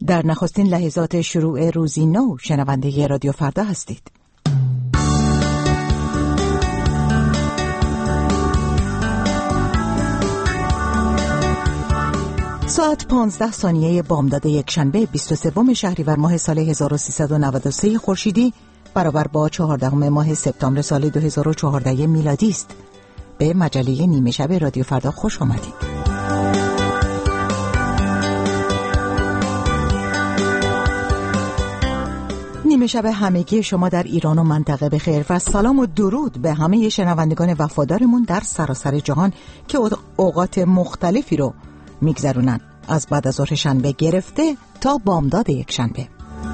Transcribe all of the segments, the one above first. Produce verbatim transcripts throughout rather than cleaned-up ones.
در نخستین لحظات شروع روزی نو شنونده رادیو فردا هستید. ساعت پانزده ثانیه بامداد یکشنبه بیست و سوم شهریور ماه سال هزار و سیصد و نود و سه خورشیدی برابر با چهاردهم ماه سپتامبر سال دو هزار و چهارده میلادی است. به مجله نیمه شب رادیو فردا خوش آمدید. نیمه شب همگی شما در ایران و منطقه بخیر و سلام و درود به همه شنوندگان وفادارمون در سراسر جهان که اوقات مختلفی رو میگذرونن، از بعد از ظهر شنبه گرفته تا بامداد یک شنبه.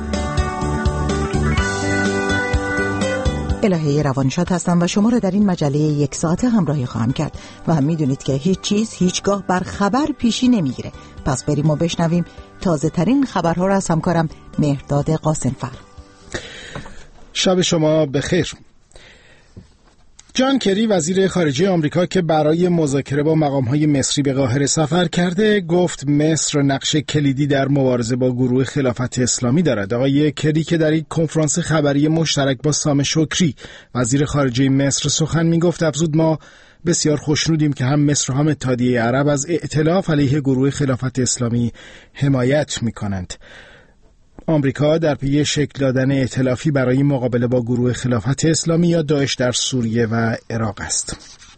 الهه روانشاد هستم و شما را در این مجله یک ساعته همراهی خواهم کرد و هم میدونید که هیچ چیز هیچگاه بر خبر پیشی نمیگیره. پس بریم و بشنویم تازه ترین خبرها را از همکارم مهرداد قاسمفر. شب شما بخیر. جان کری وزیر خارجه آمریکا که برای مذاکره با مقام‌های مصری به قاهره سفر کرده گفت مصر نقش کلیدی در مبارزه با گروه خلافت اسلامی دارد. آقای کری که در یک کنفرانس خبری مشترک با سام شکری وزیر خارجه مصر سخن می‌گفت افزود ما بسیار خوشنودیم که هم مصر و هم اتحادیه عرب از ائتلاف علیه گروه خلافت اسلامی حمایت می‌کنند. آمریکا در پی شکل دادن ائتلافی برای مقابله با گروه خلافت اسلامی یا داعش در سوریه و عراق است.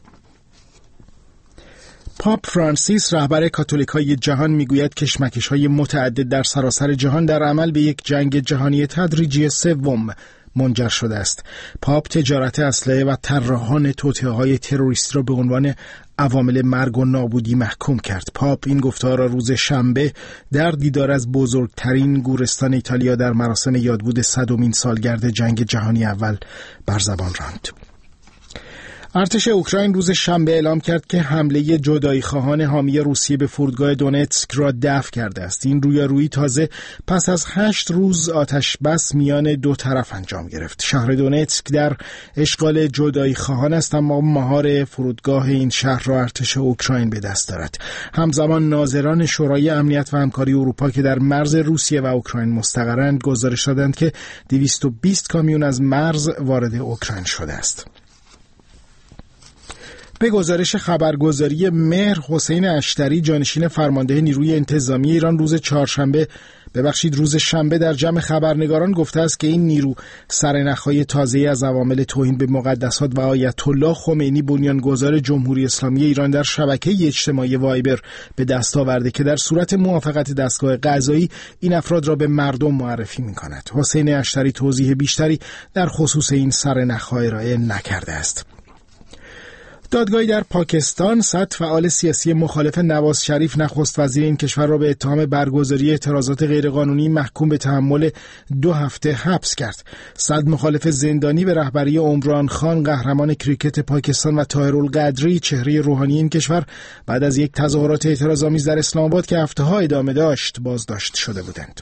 پاپ فرانسیس رهبر کاتولیکای جهان میگوید کشمکش‌های متعدد در سراسر جهان در عمل به یک جنگ جهانی تدریجی سوم منجر شده است. پاپ تجارت اسلحه و طراحان توطئه‌های تروریستی را به عنوان عوامل مرگ و نابودی محکوم کرد. پاپ این گفتار را روز شنبه در دیدار از بزرگترین گورستان ایتالیا در مراسم یادبود صدمین سالگرد جنگ جهانی اول بر زبان راند. ارتش اوکراین روز شنبه اعلام کرد که حمله جدایی خواهان حامی روسیه به فرودگاه دونتسک را دفع کرده است. این رویارویی تازه پس از هشت روز آتش بس میان دو طرف انجام گرفت. شهر دونتسک در اشغال جدایی خواهان است، اما مهار فرودگاه این شهر را ارتش اوکراین به دست دارد. همزمان ناظران شورای امنیت و همکاری اروپا که در مرز روسیه و اوکراین مستقرند گزارش دادند که دویست و بیست کامیون از مرز وارد اوکراین شده است. به گزارش خبرگزاری مهر، حسین اشتری جانشین فرمانده نیروی انتظامی ایران روز چهارشنبه ببخشید روز شنبه در جمع خبرنگاران گفته است که این نیرو سرنخ‌های تازه‌ای از عوامل توهین به مقدسات و آیت الله خمینی بنیانگذار جمهوری اسلامی ایران در شبکه اجتماعی وایبر به دست آورده که در صورت موافقت دستگاه قضایی این افراد را به مردم معرفی می‌کند. حسین اشتری توضیح بیشتری در خصوص این سرنخ‌ها ارائه نکرده است. دادگاهی در پاکستان صد فعال سیاسی مخالف نواز شریف نخست وزیر این کشور را به اتهام برگزاری اعتراضات غیرقانونی محکوم به تحمل دو هفته حبس کرد. صد مخالف زندانی به رهبری عمران خان قهرمان کریکت پاکستان و طاهرالقدری چهره روحانی این کشور بعد از یک تظاهرات اعتراض‌آمیز در اسلام آباد که هفته‌ها ادامه داشت بازداشت شده بودند.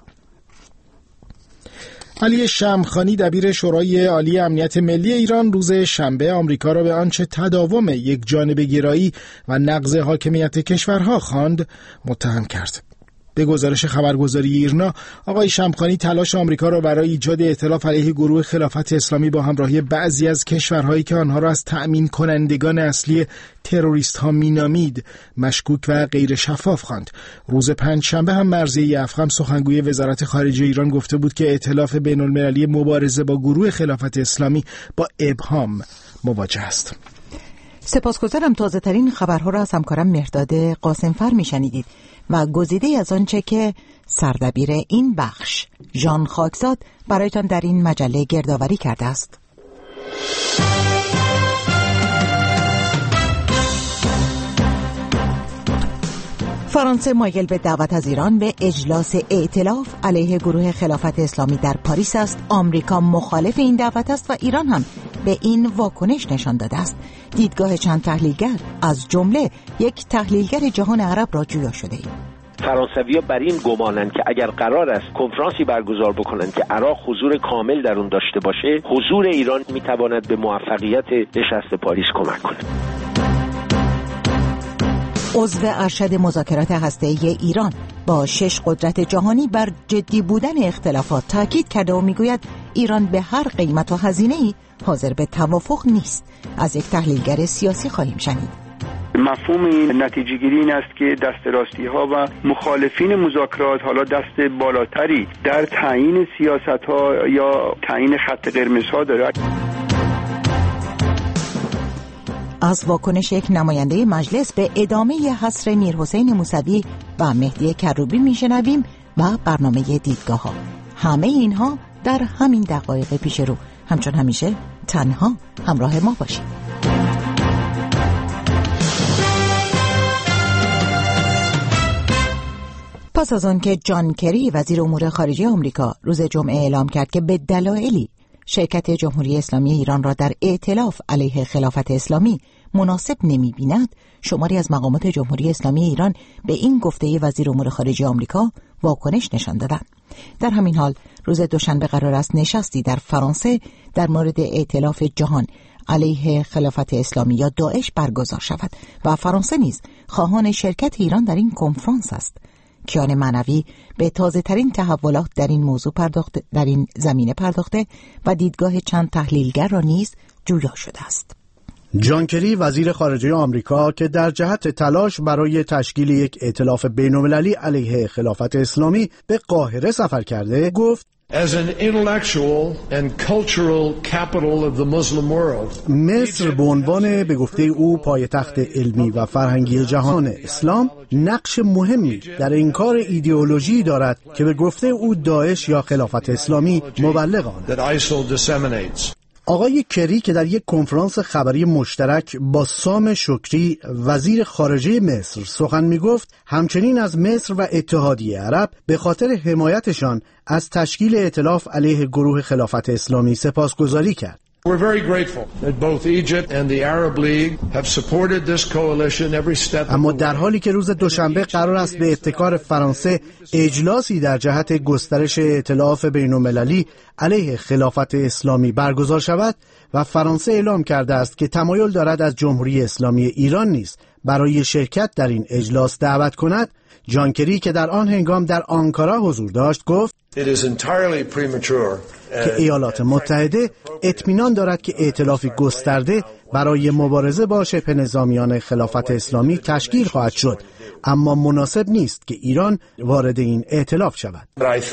علی شمخانی دبیر شورای عالی امنیت ملی ایران روز شنبه آمریکا را به آنچه تداوم یک جانبه گرایی و نقض حاکمیت کشورها خواند متهم کرد. به گزارش خبرگزاری ایرنا، آقای شمخانی تلاش آمریکا را برای ایجاد ائتلاف علیه گروه خلافت اسلامی با همراهی بعضی از کشورهایی که آنها را از تأمین کنندگان اصلی تروریست ها مینامید مشکوک و غیر شفاف خواند. روز پنجشنبه هم مرضیه افخم سخنگوی وزارت خارجه ایران گفته بود که ائتلاف بین المللی مبارزه با گروه خلافت اسلامی با ابهام مواجه است. سپاسگزارم. تازه ترین خبرها را از همکارم مهرداد قاسمفر میشنیدید و گزیده از آنچه که سردبیر این بخش ژان خاکزاد برایتان در این مجله گردآوری کرده است. فرانسه مایل به دعوت از ایران به اجلاس ائتلاف علیه گروه خلافت اسلامی در پاریس است. آمریکا مخالف این دعوت است و ایران هم به این واکنش نشان داده است. دیدگاه چند تحلیلگر از جمله یک تحلیلگر جهان عرب را جویا شده ایم. فرانسوی‌ها بر این گمانند که اگر قرار است کنفرانسی برگزار بکنند که عراق حضور کامل در اون داشته باشه، حضور ایران میتواند به موفقیت نشست پاریس کمک کنه. عضو ارشد مذاکرات هسته‌ای ایران با شش قدرت جهانی بر جدی بودن اختلافات تاکید کرده و میگوید ایران به هر قیمت و هزینه‌ای حاضر به توافق نیست. از یک تحلیلگر سیاسی خواهیم شنید. مفهوم این نتیجه گیری این است که دست راستی ها و مخالفین مذاکرات حالا دست بالاتری در تعیین سیاست ها یا تعیین خط قرمز ها دارد. از واکنش یک نماینده مجلس به ادامه حصر میرحسین موسوی و مهدی کروبی میشنویم و برنامه دیدگاه ها. همه اینها در همین دقایق پیش رو. همچون همیشه تنها همراه ما باشید. پس از آن که جان کری وزیر امور خارجه آمریکا روز جمعه اعلام کرد که به دلایلی شرکت جمهوری اسلامی ایران را در ائتلاف علیه خلافت اسلامی مناسب نمی‌بیند، شماری از مقامات جمهوری اسلامی ایران به این گفته وزیر امور خارجه آمریکا واکنش نشان دادند. در همین حال روز دوشنبه قرار است نشستی در فرانسه در مورد ائتلاف جهان علیه خلافت اسلامی یا داعش برگزار شود و فرانسه نیز خواهان شرکت ایران در این کنفرانس است. کیان معنوی به تازه ترین تحولات در این موضوع پرداخته در این زمینه پرداخته و دیدگاه چند تحلیلگر را نیز جویا شده است. جان کری وزیر خارجه آمریکا که در جهت تلاش برای تشکیل یک ائتلاف بین‌المللی علیه خلافت اسلامی به قاهره سفر کرده گفت As an intellectual and cultural capital of the Muslim world. مصر به عنوان به گفته او پایتخت علمی و فرهنگی جهان اسلام نقش مهمی در انکار ایدئولوژی دارد که به گفته او داعش یا خلافت اسلامی مبلغ آن است. آقای کری که در یک کنفرانس خبری مشترک با سام شکری وزیر خارجه مصر سخن می‌گفت، همچنین از مصر و اتحادیه عرب به خاطر حمایتشان از تشکیل ائتلاف علیه گروه خلافت اسلامی سپاسگزاری کرد. We're very grateful that both Egypt and the Arab League have supported this coalition every step. اما در حالی که روز دوشنبه قرار است به ابتکار فرانسه اجلاسی در جهت گسترش ائتلاف بین‌المللی علیه خلافت اسلامی برگزار شود و فرانسه اعلام کرده است که تمایل دارد از جمهوری اسلامی ایران نیز برای شرکت در این اجلاس دعوت کند، جان کری که در آن هنگام در آنکارا حضور داشت گفت که ایالات متحده اطمینان دارد که ائتلافی گسترده برای مبارزه با شبه نظامیان خلافت اسلامی تشکیل خواهد شد، اما مناسب نیست که ایران وارد این ائتلاف شود.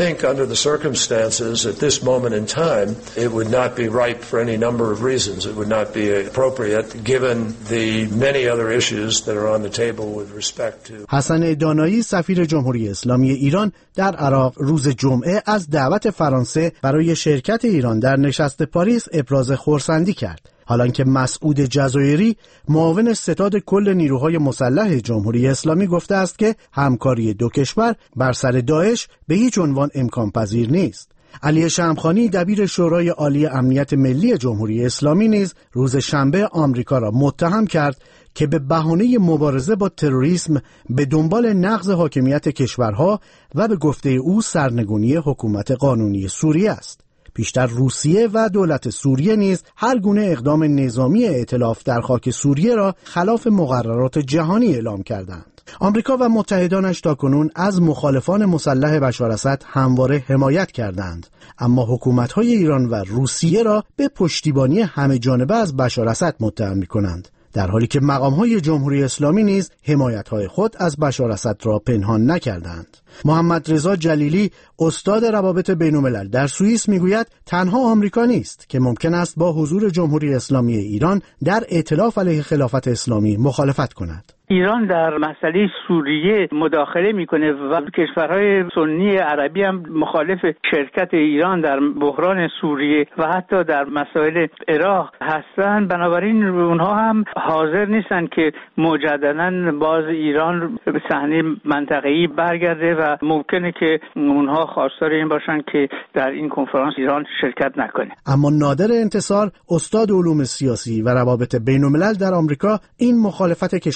حسن دانایی سفیر جمهوری اسلامی ایران در عراق روز جمعه از دعوت فرانسه برای شرکت ایران در نشست پاریس ابراز خرسندی کرد، حالانکه مسعود جزایری معاون ستاد کل نیروهای مسلح جمهوری اسلامی گفته است که همکاری دو کشور بر سر داعش به هیچ عنوان امکان پذیر نیست. علی شمخانی دبیر شورای عالی امنیت ملی جمهوری اسلامی نیز روز شنبه آمریکا را متهم کرد که به بهانه مبارزه با تروریسم به دنبال نقض حاکمیت کشورها و به گفته او سرنگونی حکومت قانونی سوریه است. پیشتر روسیه و دولت سوریه نیز هر گونه اقدام نظامی ائتلاف در خاک سوریه را خلاف مقررات جهانی اعلام کردند. آمریکا و متحدانش تاکنون از مخالفان مسلح بشار اسد همواره حمایت کردند، اما حکومت‌های ایران و روسیه را به پشتیبانی همه جانبه از بشار اسد متهم می‌کنند، در حالی که مقام‌های جمهوری اسلامی نیز حمایت‌های خود از بشار اسد را پنهان نکردند. محمد رضا جلیلی استاد روابط بین‌الملل در سوئیس میگوید تنها آمریکا نیست که ممکن است با حضور جمهوری اسلامی ایران در ائتلاف علیه خلافت اسلامی مخالفت کند. ایران در مسئله سوریه مداخله میکنه و کشورهای سنی عربی هم مخالف شرکت ایران در بحران سوریه و حتی در مسائل عراق هستن، بنابراین اونها هم حاضر نیستن که مجددا باز ایران به صحنه منطقه‌ای برگرده و ممکنه که اونها خواستار این باشن که در این کنفرانس ایران شرکت نکنه. اما نادر انتصار استاد علوم سیاسی و روابط بین‌الملل در آمریکا این مخالفت کشورهای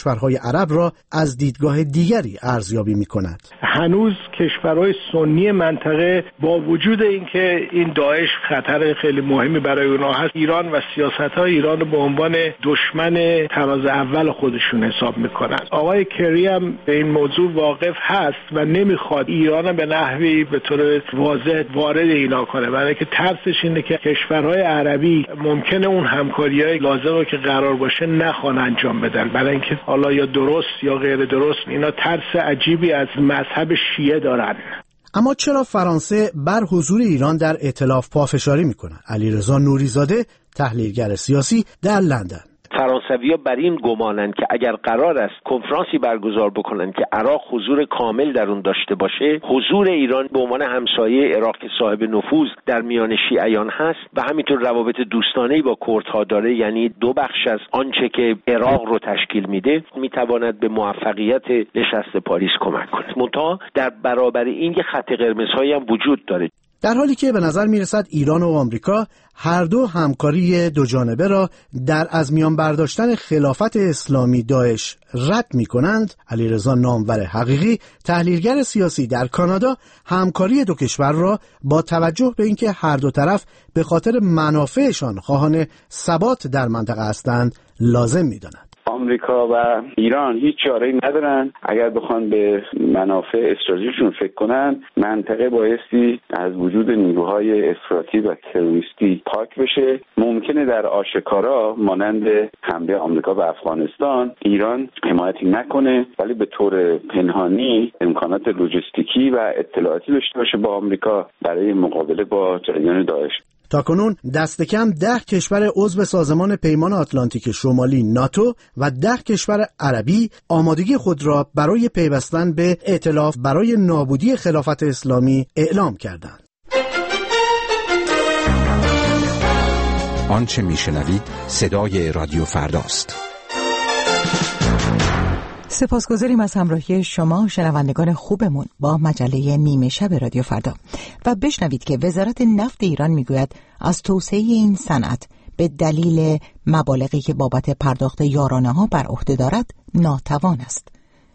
عرب را از دیدگاه دیگری ارزیابی می‌کند. هنوز کشورهای سنی منطقه با وجود اینکه این داعش خطر خیلی مهمی برای اونها هست، ایران و سیاست‌های ایران رو به عنوان دشمن تراز اول خودشون حساب می‌کنن. آقای کری هم به این موضوع واقف هست و نمی‌خواد ایران به نحوی به طور واضح وارد اینا کنه، برای اینکه ترسش اینه که کشورهای عربی ممکنه اون همکاری‌های لازمه که قرار باشه نخوان انجام بدن، برای اینکه حالا یا درست یا غیر درست اینا ترس عجیبی از مذهب شیعه دارن. اما چرا فرانسه بر حضور ایران در ائتلاف پافشاری می‌کند؟ علیرضا نوریزاده، تحلیلگر سیاسی در لندن. فرانسوی‌ها بر این گمانند که اگر قرار است کنفرانسی برگزار بکنند که عراق حضور کامل در اون داشته باشه، حضور ایران به عنوان همسایه عراق که صاحب نفوذ در میان شیعیان هست و همینطور روابط دوستانه‌ای با کردها داره، یعنی دو بخش از آنچه که عراق رو تشکیل میده، میتواند به موفقیت نشست پاریس کمک کنه. منتها در برابر این یه خط قرمزهایی هم وجود داره. در حالی که به نظر میرسد ایران و آمریکا هر دو همکاری دو جانبه را در از میان برداشتن خلافت اسلامی داعش رد می کنند، علیرضا نامور حقیقی، تحلیلگر سیاسی در کانادا، همکاری دو کشور را با توجه به اینکه هر دو طرف به خاطر منافعشان خواهان ثبات در منطقه هستند لازم می داند. آمریکا و ایران هیچ چاره‌ای ندارن. اگر بخوان به منافع استراتژیکشون فکر کنن، منطقه بایستی از وجود نیروهای افراطی و تروریستی پاک بشه. ممکنه در آشکارا مانند حمله آمریکا به افغانستان ایران حمایتی نکنه، ولی به طور پنهانی امکانات لوجستیکی و اطلاعاتی داشته باشه با آمریکا برای مقابله با جریان داعش. تاکنون دست کم ده کشور عضو سازمان پیمان آتلانتیک شمالی ناتو و ده کشور عربی آمادگی خود را برای پیوستن به ائتلاف برای نابودی خلافت اسلامی اعلام کردند. آنچه میشنوید صدای رادیو فرداست. سپاسگزاریم از همراهی شما شنوندگان خوبمون با مجله نیمه شب رادیو فردا. و بشنوید که وزارت نفت ایران میگوید از توسعه این صنعت به دلیل مبالغی که بابت پرداخت یارانه ها بر عهده دارد ناتوان است.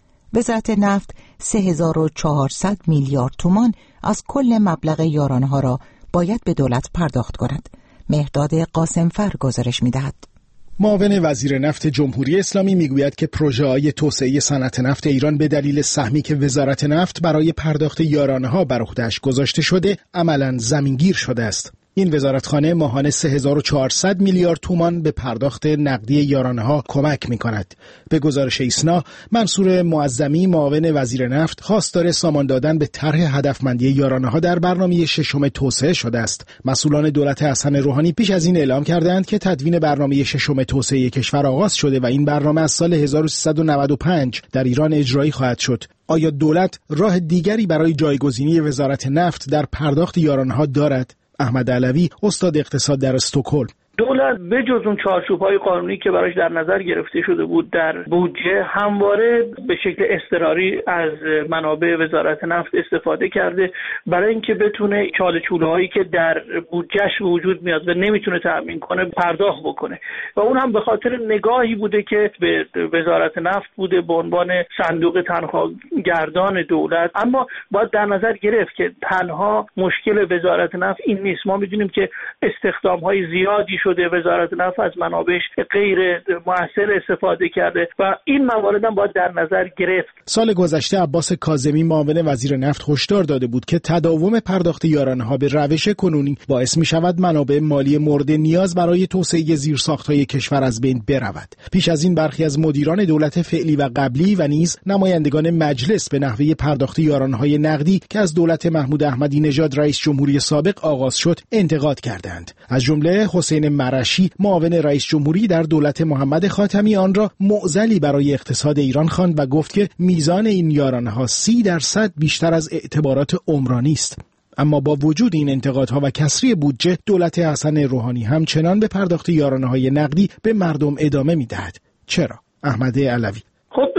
وزارت نفت سه هزار و چهارصد میلیارد تومان از کل مبلغ یارانه ها را باید به دولت پرداخت کند. مهرداد قاسمفر گزارش میدهد. معاون وزیر نفت جمهوری اسلامی میگوید که پروژه‌های توسعه صنعت نفت ایران به دلیل سهمی که وزارت نفت برای پرداخت یارانه‌ها بر عهده‌اش گذاشته شده عملاً زمینگیر شده است. این وزارتخانه ماهانه سه هزار و چهارصد میلیارد تومان به پرداخت نقدی یارانه‌ها کمک می‌کند. به گزارش ایسنا، منصور معظمی معاون وزیر نفت خواستار سامان دادن به طرح هدفمندی یارانه‌ها در برنامه ششم توسعه شده است. مسئولان دولت حسن روحانی پیش از این اعلام کردند که تدوین برنامه ششم توسعه کشور آغاز شده و این برنامه از سال هزار و سیصد و نود و پنج در ایران اجرایی خواهد شد. آیا دولت راه دیگری برای جایگزینی وزارت نفت در پرداخت یارانه‌ها دارد؟ احمد علوی، استاد اقتصاد در استکهلم: دولت به جز اون چارچوب‌های قانونی که براش در نظر گرفته شده بود در بودجه، همواره به شکل اضطراری از منابع وزارت نفت استفاده کرده برای اینکه بتونه چاله چوله‌هایی که در بودجهش وجود میاد و نمیتونه تامین کنه پرداخت بکنه و اون هم به خاطر نگاهی بوده که به وزارت نفت بوده به عنوان صندوق تنخواهگردان دولت. اما باید در نظر گرفت که تنها مشکل وزارت نفت این نیست. ما می‌دونیم که استخدام‌های زیادی شده، وزارت نفت از منابعش غیر مؤثر استفاده کرده و این موارد هم باید در نظر گرفت. سال گذشته عباس کاظمی معاون وزیر نفت هشدار داده بود که تداوم پرداخت یارانه‌ها به روش کنونی باعث می‌شود منابع مالی مورد نیاز برای توسعه زیرساخت‌های کشور از بین برود. پیش از این برخی از مدیران دولت فعلی و قبلی و نیز نمایندگان مجلس به نحوه پرداخت یارانه‌های نقدی که از دولت محمود احمدی نژاد رئیس جمهوری سابق آغاز شد انتقاد کردند. از جمله حسین مرشی معاون رئیس جمهوری در دولت محمد خاتمی آن را معضلی برای اقتصاد ایران خواند و گفت که میزان این یارانه‌ها سی درصد بیشتر از اعتبارات عمرانی است. اما با وجود این انتقادها و کسری بودجه، دولت حسن روحانی همچنان به پرداخت یارانه‌های نقدی به مردم ادامه می‌دهد. چرا؟ احمد علوی: خب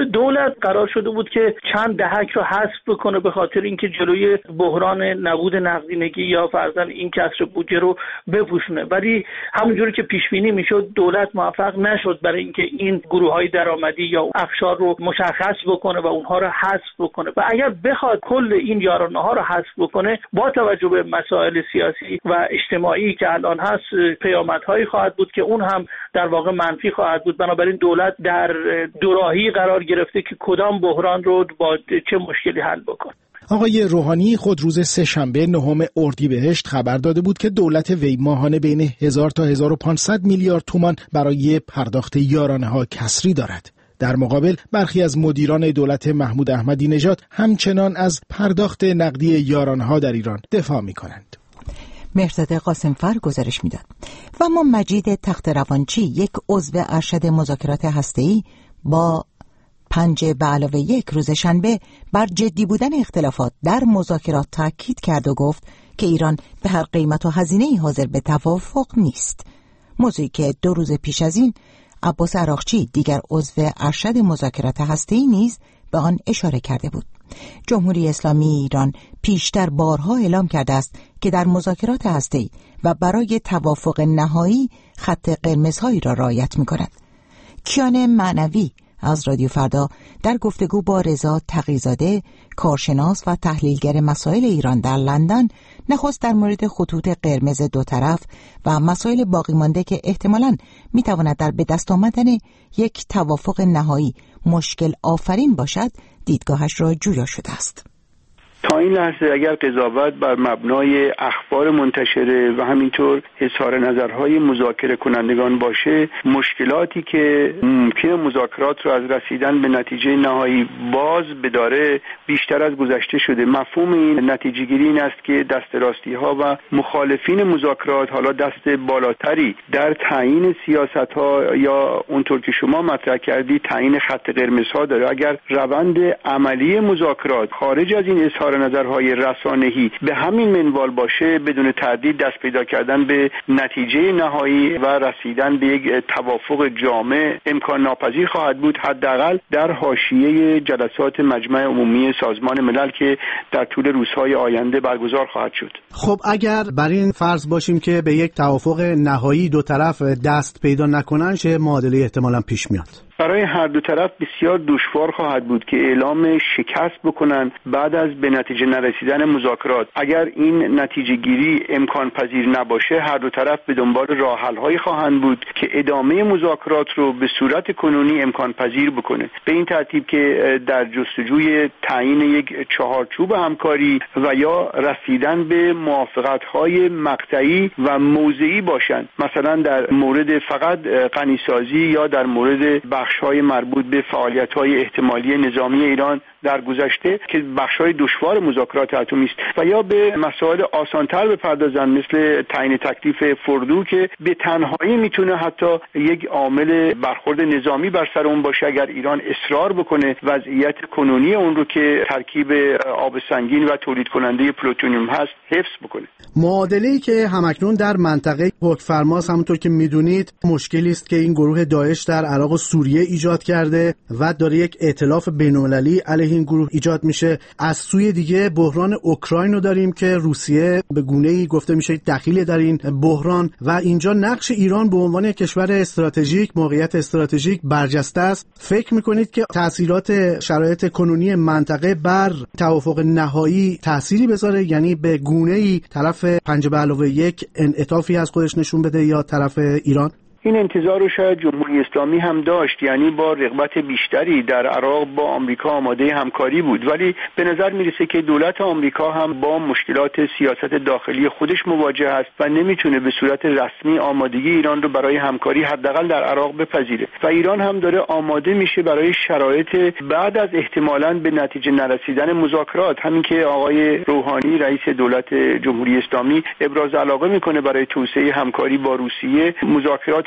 دولت قرار شده بود که چند دهک رو حذف بکنه به خاطر اینکه جلوی بحران نبود نقدینگی یا فرضاً این کسر بودجه رو بپوشونه، ولی همونجوری که پیش بینی میشد دولت موفق نشد برای اینکه این گروه‌های درآمدی یا اقشار رو مشخص بکنه و اونها رو حذف بکنه و اگر بخواد کل این یارانه‌ها رو حذف بکنه با توجه به مسائل سیاسی و اجتماعی که الان هست پیامدهایی خواهد بود که اون هم در واقع منفی خواهد بود. بنابراین دولت در دوراهی قرار گرفته که کدام بحران رو با چه مشکلی حل بکنه. آقای روحانی خود روز سه شنبه نهم اردیبهشت خبر داده بود که دولت وی ماهانه بین هزار تا هزار و پانصد میلیارد تومان برای پرداخت یارانه‌ها کسری دارد. در مقابل برخی از مدیران دولت محمود احمدی نژاد همچنان از پرداخت نقدی یارانه‌ها در ایران دفاع می‌کنند. مهرزاده قاسمفر گزارش میداد. و اما مجید تخت روانچی، یک عضو ارشد مذاکرات هسته‌ای، با پنج به علاوه یک روز شنبه بر جدی بودن اختلافات در مذاکرات تاکید کرد و گفت که ایران به هر قیمت و هزینه‌ای حاضر به توافق نیست. موضوعی که دو روز پیش از این عباس عراقچی، دیگر عضو ارشد مذاکرات هسته‌ای، نیز به آن اشاره کرده بود. جمهوری اسلامی ایران پیشتر بارها اعلام کرده است که در مذاکرات هسته‌ای و برای توافق نهایی خط قرمزهایی را رعایت می‌کند. کیان معنوی از رادیو فردا در گفتگو با رضا تقی‌زاده، کارشناس و تحلیلگر مسائل ایران در لندن، نخست در مورد خطوط قرمز دو طرف و مسائل باقی مانده که احتمالاً می‌تواند در به دست آمدن یک توافق نهایی مشکل آفرین باشد، دیدگاهش را جویا شده است. تا این لحظه اگر قضاوت بر مبنای اخبار منتشره و همینطور اظهار نظرهای مذاکره کنندگان باشه، مشکلاتی که ممکنه مذاکرات رو از رسیدن به نتیجه نهایی باز بداره بیشتر از گذشته شده. مفهوم این نتیجه گیری این است که دست راستی ها و مخالفین مذاکرات حالا دست بالاتری در تعیین سیاست ها یا اونطور که شما مطرح کردی تعیین خط قرمز ها داره. اگر روند عملی مذاکرات خارج از این اظهار نظرهای رسانه‌ای به همین منوال باشه، بدون تردید دست پیدا کردن به نتیجه نهایی و رسیدن به یک توافق جامع امکان ناپذیر خواهد بود، حداقل در حاشیه جلسات مجمع عمومی سازمان ملل که در طول روزهای آینده برگزار خواهد شد. خب اگر بر این فرض باشیم که به یک توافق نهایی دو طرف دست پیدا نکنن، چه معادله احتمالاً پیش میاد؟ برای هر دو طرف بسیار دشوار خواهد بود که اعلام شکست بکنن بعد از به نتیجه نرسیدن مذاکرات. اگر این نتیجه گیری امکان پذیر نباشه، هر دو طرف به دنبال راه حل هایی خواهند بود که ادامه مذاکرات رو به صورت کنونی امکان پذیر بکنه، به این ترتیب که در جستجوی تعیین یک چهارچوب همکاری و یا رسیدن به موافقت های مقطعی و موضعی باشند، مثلا در مورد فقط غنیسازی یا در مورد بخش‌های مربوط به فعالیت‌های احتمالی نظامی ایران در گذشته که بخش‌های دشوار مذاکرات اتمی است، و یا به مسائل آسان‌تر بپردازند مثل تعیین تکلیف فردو که به تنهایی میتونه حتی یک عامل برخورد نظامی بر سر اون باشه اگر ایران اصرار بکنه وضعیت کنونی اون رو که ترکیب آب سنگین و تولید کننده پلوتونیوم هست حفظ بکنه. معادله‌ای که همکنون در منطقه حکم‌فرماست، همونطور که میدونید مشکلی است که این گروه داعش در عراق و سوریه ایجاد کرده و داره یک ائتلاف بین‌المللی علیه این گروه ایجاد میشه. از سوی دیگه بحران اوکراین رو داریم که روسیه به گونه‌ای گفته میشه دخیل در این بحران و اینجا نقش ایران به عنوان کشور استراتژیک، موقعیت استراتژیک برجسته است. فکر میکنید که تأثیرات شرایط کنونی منطقه بر توافق نهایی تأثیری بذاره، یعنی به گونه‌ای طرف پنج به علاوه یک انعطافی از خودش نشون بده یا طرف ایران؟ این انتظار رو شاید جمهوری اسلامی هم داشت، یعنی با رغبت بیشتری در عراق با آمریکا آماده همکاری بود، ولی به نظر میرسه که دولت آمریکا هم با مشکلات سیاست داخلی خودش مواجه است و نمیتونه به صورت رسمی آمادگی ایران رو برای همکاری حداقل در عراق بپذیره و ایران هم داره آماده میشه برای شرایط بعد از احتمالاً به نتیجه نرسیدن مذاکرات. همین که آقای روحانی رئیس دولت جمهوری اسلامی ابراز علاقه میکنه برای توسعه همکاری با روسیه، مذاکرات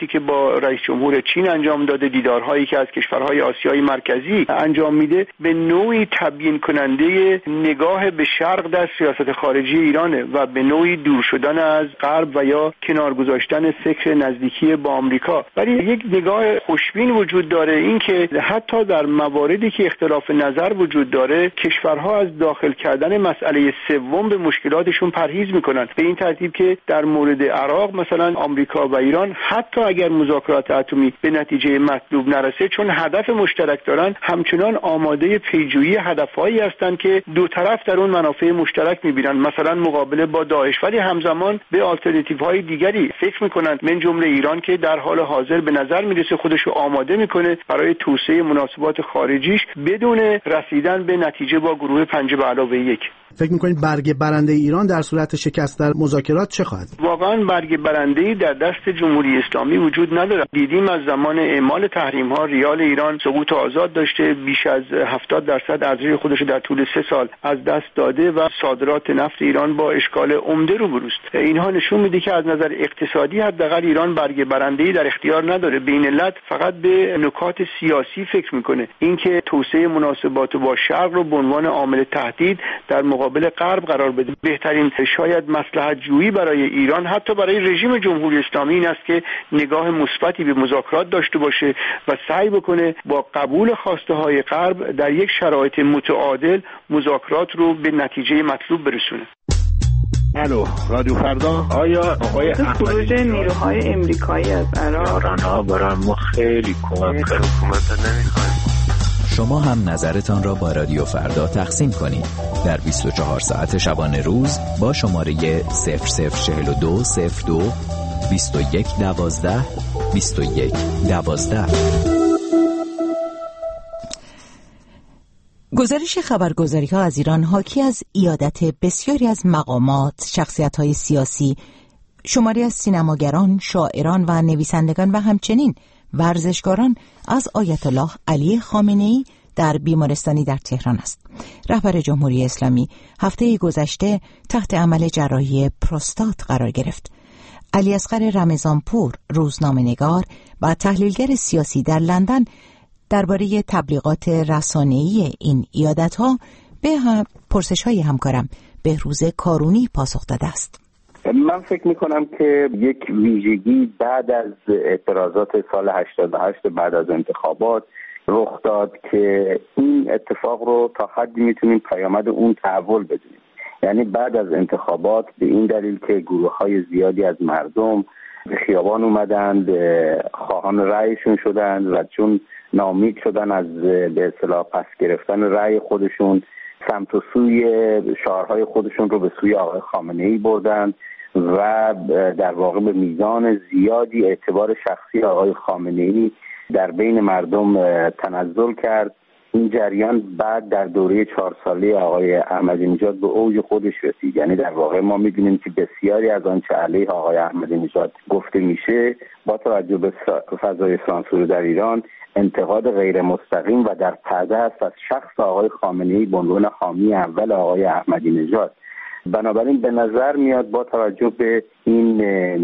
تماسی که با رئیس جمهور چین انجام داده، دیدارهایی که از کشورهای آسیای مرکزی انجام میده، به نوعی تبیین کننده نگاه به شرق در سیاست خارجی ایرانه و به نوعی دور شدن از غرب و یا کنار گذاشتن فکر نزدیکی با آمریکا. ولی یک نگاه خوشبین وجود داره، این که حتی در مواردی که اختلاف نظر وجود داره کشورها از داخل کردن مسئله سوم به مشکلاتشون پرهیز میکنن، به این ترتیب که در مورد عراق مثلا آمریکا و ایران حتی اگر مذاکرات اتمی به نتیجه مطلوب نرسه، چون هدف مشترک دارن، همچنان آماده پیجویی هدفهایی هستند که دو طرف در اون منافع مشترک میبینن، مثلا مقابله با داعش، ولی همزمان به آلترناتیوهای دیگری فکر میکنن، من جمله ایران که در حال حاضر به نظر میرسه خودش رو آماده میکنه برای توسعه مناسبات خارجیش بدون رسیدن به نتیجه با گروه پنج به علاوه یک. فکر میکنید برگ برنده ایران در صورت شکست در مذاکرات چه خواهد؟ واقعا برگ برنده‌ای در دست جمهوری اسلامی وجود نداره. دیدیم از زمان اعمال تحریم ها ریال ایران سقوط آزاد داشته، بیش از هفتاد درصد ارزش خودش در طول سه سال از دست داده و صادرات نفت ایران با اشکال عمده روبروست. اینها نشون میده که از نظر اقتصادی حداقل ایران برگ برنده‌ای در اختیار نداره. به این علت فقط به نکات سیاسی فکر میکنه، اینکه توسعه مناسبات با شرق رو به عنوان عامل تهدید در مقابل غرب قرار بده. بهترین شاید مصلحت جویی برای ایران، حتی برای رژیم جمهوری اسلامی، این است که نگاه مثبتی به مذاکرات داشته باشه و سعی بکنه با قبول خواسته های غرب در یک شرایط متعادل مذاکرات رو به نتیجه مطلوب برسونه. الو رادیو فردا. آیا آقای خروج نیروهای امریکایی از عراق ها برای ما خیلی کمک کرد. حکومت نمیخوایم. شما هم نظرتان را با رادیو فردا تقسیم کنید در بیست و چهار ساعت شبانه روز با شماره صفر صفر چهل و دو صفر دو بیست و یک دوازده بیست و یک دوازده. گزارش خبرگزاری ها از ایران حاکی از عیادت بسیاری از مقامات، شخصیت های سیاسی، شماری از سینماگران، شاعران و نویسندگان و همچنین ورزشکاران از آیت الله علی خامنه‌ای در بیمارستانی در تهران است. رهبر جمهوری اسلامی هفته گذشته تحت عمل جراحی پروستات قرار گرفت. علی اصغر رمضانپور، روزنامه‌نگار و تحلیلگر سیاسی در لندن، درباره تبلیغات رسانه‌ای این عیادت‌ها به پرسش‌های همکارم بهروز کارونی پاسخ داده است. من فکر میکنم که یک ویژگی بعد از اعتراضات سال هشتاد و هشت بعد از انتخابات رخ داد که این اتفاق رو تا حدی میتونیم پیامد اون تحول بدونیم. یعنی بعد از انتخابات به این دلیل که گروه‌های زیادی از مردم به خیابان اومدند، خواهان رأیشون شدند و چون ناامید شدن از به اصطلاح پس گرفتن رأی خودشون، سمت و سوی شعارهای خودشون رو به سوی آقای خامنه‌ای بردند و در واقع به میزان زیادی اعتبار شخصی آقای خامنه‌ای در بین مردم تنزل کرد. این جریان بعد در دوره چهار ساله آقای احمدی نژاد به اوج خودش رسید. یعنی در واقع ما می‌بینیم که بسیاری از آنچه علیه آقای احمدی نژاد گفته میشه با توجه به فضای سانسور در ایران انتقاد غیر مستقیم و در پرده است از شخص آقای خامنه‌ای به عنوان حامی اول آقای احمدی نژاد. بنابراین به نظر میاد با توجه به این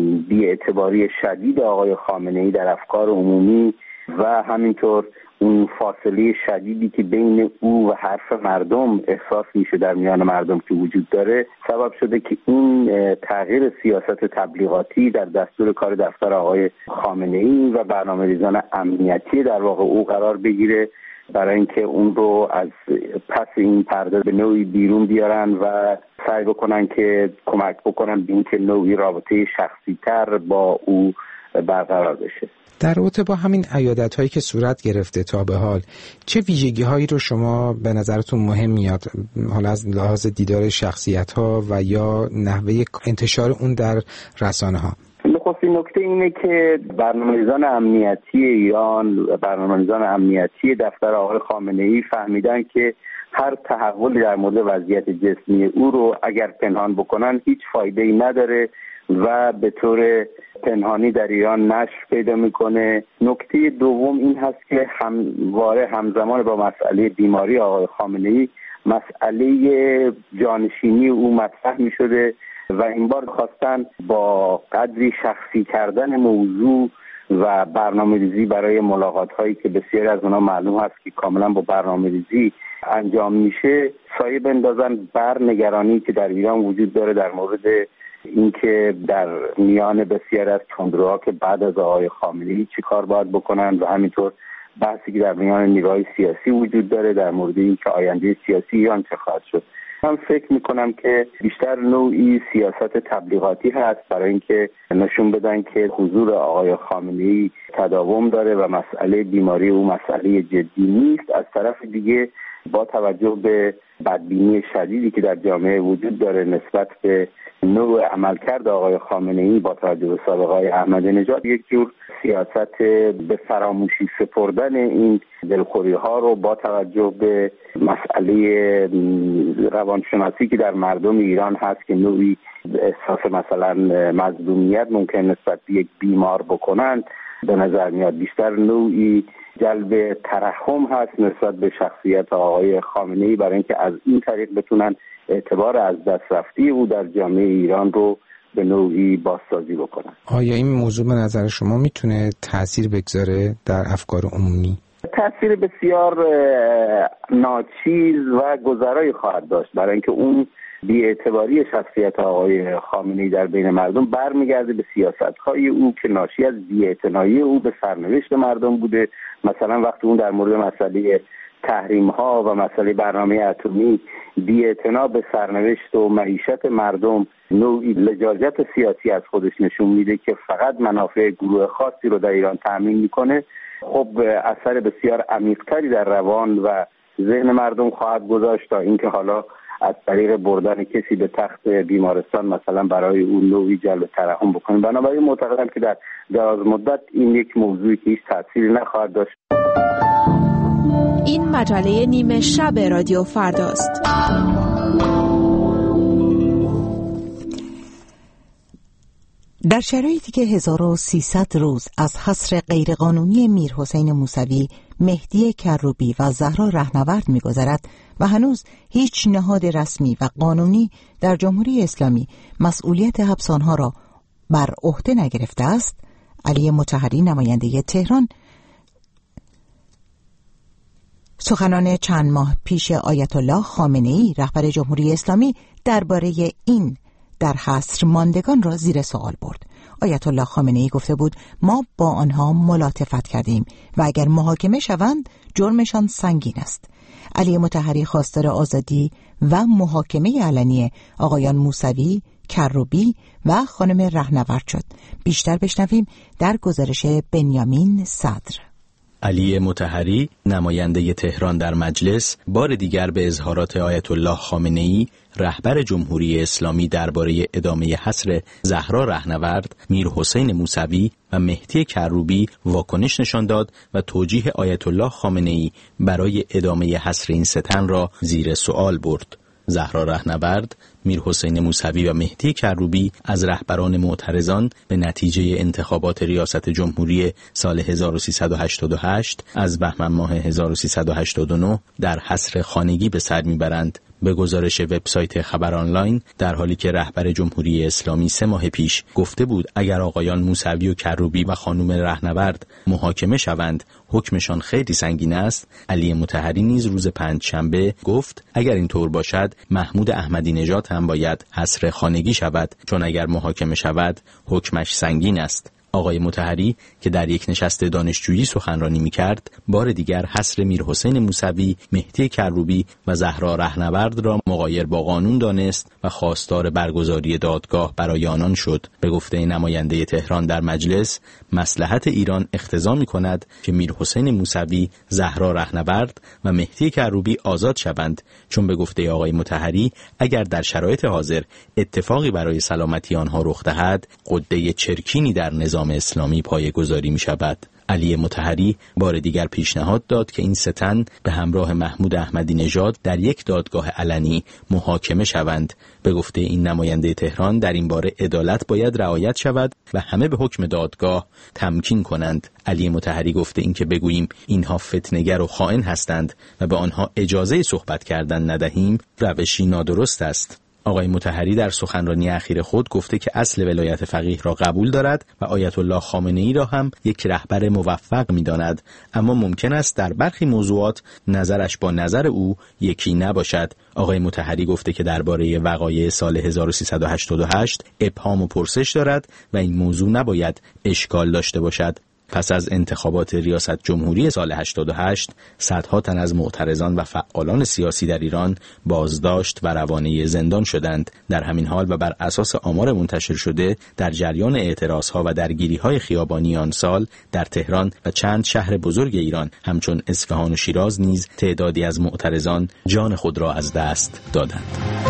بی‌اعتباری شدید آقای خامنه‌ای در افکار عمومی و همینطور اون فاصله شدیدی که بین او و حرف مردم احساس میشه در میان مردم که وجود داره، سبب شده که این تغییر سیاست تبلیغاتی در دستور کار دفتر آقای خامنه‌ای و برنامه‌ریزان امنیتی در واقع او قرار بگیره برای اینکه اون رو از پس این پرده به نوعی بیرون بیارن و سعی بکنن که کمک بکنن به اینکه نوعی رابطه شخصی تر با او برقرار بشه. در رابطه با همین عیادت‌هایی که صورت گرفته تا به حال، چه ویژگی‌هایی رو شما به نظرتون مهم میاد، حالا از لحاظ دیدار شخصیت‌ها و یا نحوه انتشار اون در رسانه‌ها؟ نخستین نکته اینه که برنامه‌ریزان امنیتی ایران، برنامه‌ریزان امنیتی دفتر آقای خامنه‌ای فهمیدن که هر تحولی در مورد وضعیت جسمی او رو اگر پنهان بکنن هیچ فایده‌ای نداره و به طور پنهانی در ایران نشر پیدا میکنه. نکته دوم این هست که همواره همزمان با مسئله بیماری آقای خامنه‌ای مسئله جانشینی او مطرح میشده و این بار خواستن با قدری شخصی کردن موضوع و برنامه‌ریزی برای ملاقات‌هایی که بسیاری از اونها معلوم هست که کاملا با برنامه‌ریزی انجام میشه سایه بندازن بر نگرانی که در ایران وجود داره در مورد اینکه در میان بسیاری از تندروها که بعد از آقای خامنه‌ای چی کار باید بکنن و همینطور بحثی که در میان نیروهای سیاسی وجود داره در مورد اینکه آینده سیاسی ایران چه خواهد شد. من فکر میکنم که بیشتر نوعی سیاست تبلیغاتی هست برای اینکه نشون بدن که حضور آقای خامنه‌ای تداوم داره و مسئله بیماری او مسئله جدی نیست. از طرف دیگه با توجه به بدبینی شدیدی که در جامعه وجود داره نسبت به نوع عملکرد آقای خامنه‌ای با توجه به سابقه‌های احمدی نژاد یک جور سیاست به فراموشی سپردن این دلخوری‌ها رو با توجه به مسئله روانشناسی که در مردم ایران هست که نوعی احساس مثلا مظلومیت ممکن نسبت به یک بیمار بکنند به نظر میاد. بیشتر نوعی جلب ترحم هست نسبت به شخصیت آقای خامنه‌ای برای اینکه از این طریق بتونن اعتبار از دست رفتی او در جامعه ایران رو به نوعی بازسازی بکنن. آیا این موضوع به نظر شما میتونه تأثیر بگذاره در افکار عمومی؟ تأثیر بسیار ناچیز و گذرایی خواهد داشت برای اینکه اون بی‌اعتباری شخصیت آقای خامنه‌ای در بین مردم برمیگرده به سیاست‌های او که ناشی از بی‌اعتنایی او به سرنوشت مردم بوده. مثلا وقتی اون در مورد مسئله تحریم‌ها و مسئله برنامه اتمی بی‌اعتنا به سرنوشت و معیشت مردم نوعی لجاجت سیاسی از خودش نشون میده که فقط منافع گروه خاصی رو در ایران تأمین میکنه، خب اثر بسیار عمیق‌تری در روان و ذهن مردم خواهد گذاشت تا اینکه حالا از طریق بردن کسی به تخت بیمارستان مثلا برای اون نوعی جلب ترحم بکنیم. بنابراین معتقدم که در دراز مدت این یک موضوعی که هیچ تأثیری نخواهد داشت. این مجله نیمه شب رادیو فرداست. در شرایطی که هزار و سیصد روز از حصر غیرقانونی میرحسین موسوی، مهدی کروبی و زهرا رهنورد می‌گذرد و هنوز هیچ نهاد رسمی و قانونی در جمهوری اسلامی مسئولیت حبس آنها را بر عهده نگرفته است، علی مطهری نماینده تهران سخنان چند ماه پیش آیت الله خامنه‌ای رهبر جمهوری اسلامی درباره این در حصر ماندگان را زیر سوال برد. آیت الله خامنه‌ای گفته بود ما با آنها ملاطفت کردیم و اگر محاکمه شوند جرمشان سنگین است. علی مطهری خواستار آزادی و محاکمه علنی آقایان موسوی، کروبی و خانم رهنورد شد. بیشتر بشنویم در گزارش بنیامین صدر. علی مطهری نماینده تهران در مجلس بار دیگر به اظهارات آیت الله خامنه‌ای رهبر جمهوری اسلامی درباره ادامه حصر زهرا رهنورد، میرحسین موسوی و مهدی کروبی واکنش نشان داد و توجیه آیت الله خامنه‌ای برای ادامه حصر این سه تن را زیر سوال برد. زهرا رهنورد، میرحسین موسوی و مهدی کروبی از رهبران معترضان به نتیجه انتخابات ریاست جمهوری سال هزار و سیصد و هشتاد و هشت از بهمن ماه هزار و سیصد و هشتاد و نه در حصر خانگی به سر میبرند. به گزارش وبسایت خبر آنلاین، در حالی که رهبر جمهوری اسلامی سه ماه پیش گفته بود اگر آقایان موسوی و کروبی و خانم رهنورد محاکمه شوند حکمشان خیلی سنگین است، علی مطهری نیز روز پنجشنبه گفت اگر اینطور باشد محمود احمدی نژاد هم باید حصر خانگی شود، چون اگر محاکمه شود حکمش سنگین است. آقای مطهری که در یک نشست دانشجویی سخنرانی می‌کرد، بار دیگر حصر میرحسین موسوی، مهدی کروبی و زهرا رهنورد را مغایر با قانون دانست و خواستار برگزاری دادگاه برای آنان شد. به گفته نماینده تهران در مجلس، مصلحت ایران اقتضا می‌کند که میرحسین موسوی، زهرا رهنورد و مهدی کروبی آزاد شوند، چون به گفته آقای مطهری اگر در شرایط حاضر اتفاقی برای سلامتی آنها رخ دهد، غده چرکینی در نظام اسلامی پایه‌گذاری می شود. علی مطهری بار دیگر پیشنهاد داد که این سه تن به همراه محمود احمدی نژاد در یک دادگاه علنی محاکمه شوند. به گفته این نماینده تهران در این باره عدالت باید رعایت شود و همه به حکم دادگاه تمکین کنند. علی مطهری گفته این که بگوییم اینها فتنه‌گر و خائن هستند و به آنها اجازه صحبت کردن ندهیم روشی نادرست است. آقای مطهری در سخنرانی اخیر خود گفته که اصل ولایت فقیه را قبول دارد و آیت الله خامنه‌ای را هم یک رهبر موفق می‌داند، اما ممکن است در برخی موضوعات نظرش با نظر او یکی نباشد. آقای مطهری گفته که درباره وقایع سال هزار و سیصد و هشتاد و هشت ابهام و پرسش دارد و این موضوع نباید اشکال داشته باشد. پس از انتخابات ریاست جمهوری سال هشتاد و هشت، صدها تن از معترضان و فعالان سیاسی در ایران بازداشت و روانه زندان شدند. در همین حال و بر اساس آمار منتشر شده، در جریان اعتراضها و درگیری‌های خیابانی آن سال در تهران و چند شهر بزرگ ایران همچون اصفهان و شیراز نیز تعدادی از معترضان جان خود را از دست دادند.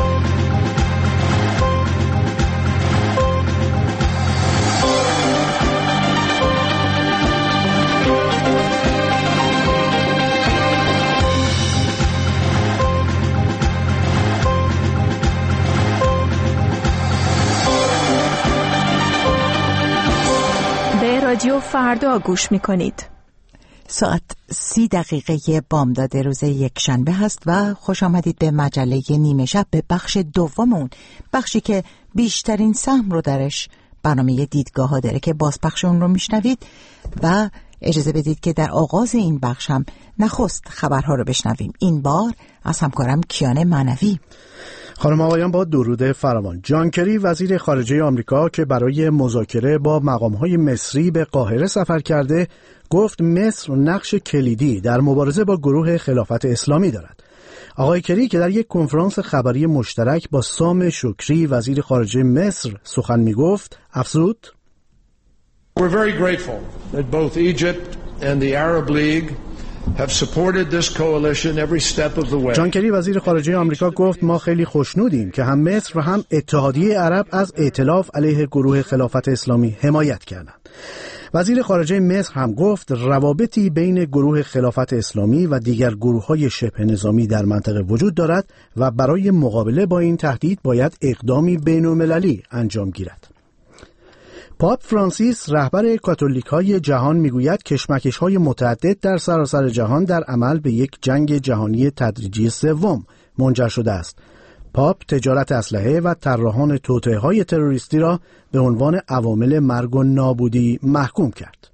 رادیو فردا گوش می‌کنید. ساعت سی دقیقه بامداد روز یک شنبه هست و خوش آمدید به مجله نیمه شب، به بخش دوم اون، بخشی که بیشترین سهم رو درش برنامه دیدگاه ها داره که بازپخش اون رو میشنوید و اجازه بدید که در آغاز این بخش هم نخست خبرها رو بشنویم. این بار از همکارم کیان معنوی. خانم آقایان با درود فراوان، جان کری وزیر خارجه آمریکا که برای مذاکره با مقام‌های مصری به قاهره سفر کرده، گفت مصر نقش کلیدی در مبارزه با گروه خلافت اسلامی دارد. آقای کری که در یک کنفرانس خبری مشترک با سام شکری وزیر خارجه مصر سخن می‌گفت، افزود: We're very grateful that both Egypt and the Arab League have supported this coalition every step of the way. جان کری وزیر خارجه آمریکا گفت ما خیلی خوشنودیم که هم مصر و هم اتحادیه عرب از ائتلاف علیه گروه خلافت اسلامی حمایت کردند. وزیر خارجه مصر هم گفت روابطی بین گروه خلافت اسلامی و دیگر گروه‌های شبه نظامی در منطقه وجود دارد و برای مقابله با این تهدید باید اقدامی بین‌المللی انجام گیرد. پاپ فرانسیس رهبر کاتولیک‌های جهان میگوید کشمکش‌های متعدد در سراسر جهان در عمل به یک جنگ جهانی تدریجی سوم منجر شده است. پاپ تجارت اسلحه و طراحان توطئه‌های تروریستی را به عنوان عوامل مرگ و نابودی محکوم کرد.